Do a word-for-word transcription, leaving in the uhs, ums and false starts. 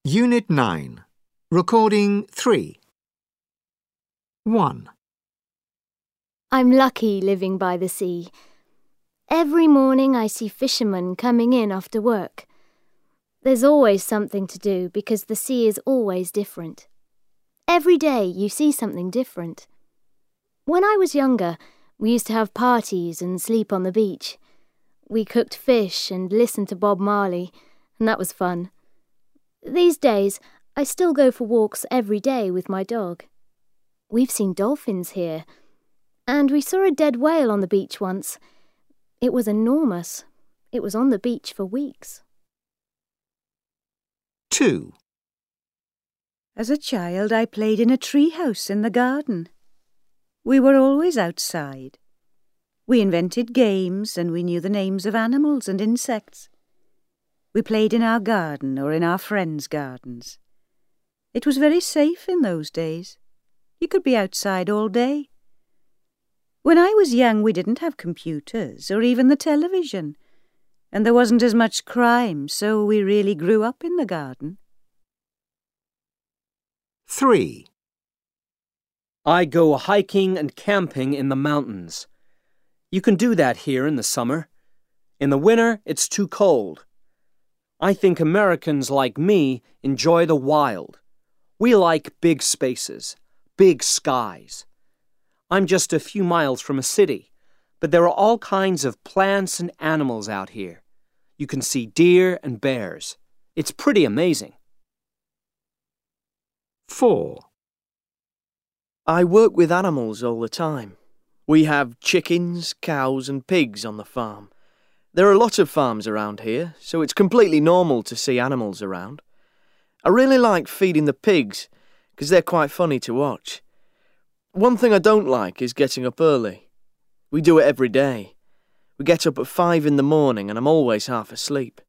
Unit nine. Recording three. one. I'm lucky living by the sea. Every morning I see fishermen coming in after work. There's always something to do because the sea is always different. Every day you see something different. When I was younger, we used to have parties and sleep on the beach. We cooked fish and listened to Bob Marley, and that was fun. These days, I still go for walks every day with my dog. We've seen dolphins here, and we saw a dead whale on the beach once. It was enormous. It was on the beach for weeks. two. As a child, I played in a treehouse in the garden. We were always outside. We invented games and we knew the names of animals and insects. We played in our garden or in our friends' gardens. It was very safe in those days. You could be outside all day. When I was young, we didn't have computers or even the television, and there wasn't as much crime, so we really grew up in the garden. three. I go hiking and camping in the mountains. You can do that here in the summer. In the winter, it's too cold. I think Americans like me enjoy the wild. We like big spaces, big skies. I'm just a few miles from a city, but there are all kinds of plants and animals out here. You can see deer and bears. It's pretty amazing. four. I work with animals all the time. We have chickens, cows and pigs on the farm. There are a lot of farms around here, so it's completely normal to see animals around. I really like feeding the pigs, because they're quite funny to watch. One thing I don't like is getting up early. We do it every day. We get up at five in the morning and I'm always half asleep.